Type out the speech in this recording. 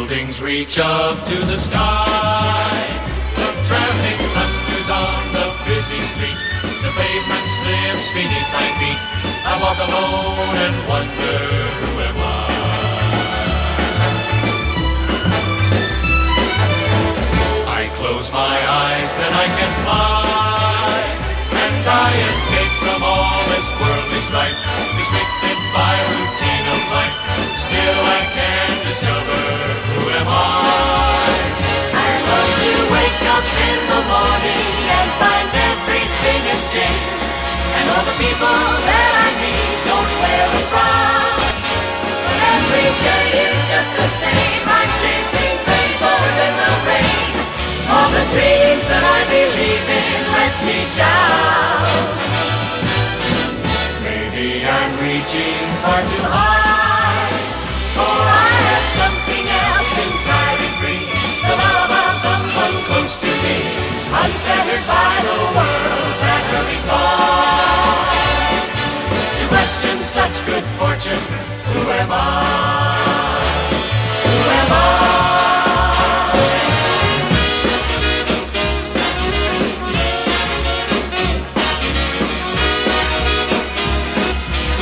Buildings reach up to the sky. The traffic thunders on the busy street. The pavement slips beneath my feet. I walk alone and wonder, who am I? I close my eyes, then I can fly, and I escape from all this worldly strife, restricted by routine of life. Still I can discover, who am I? I love to wake up in the morning and find everything has changed, and all the people that I meet don't wear a frown. But every day is just the same. I'm chasing rainbows in the rain. All the dreams that I believe in let me down. Maybe I'm reaching far too high, or I have something else entirely free. The love of someone close to me, unfettered by the world that hurries by. To question such good fortune, who am I?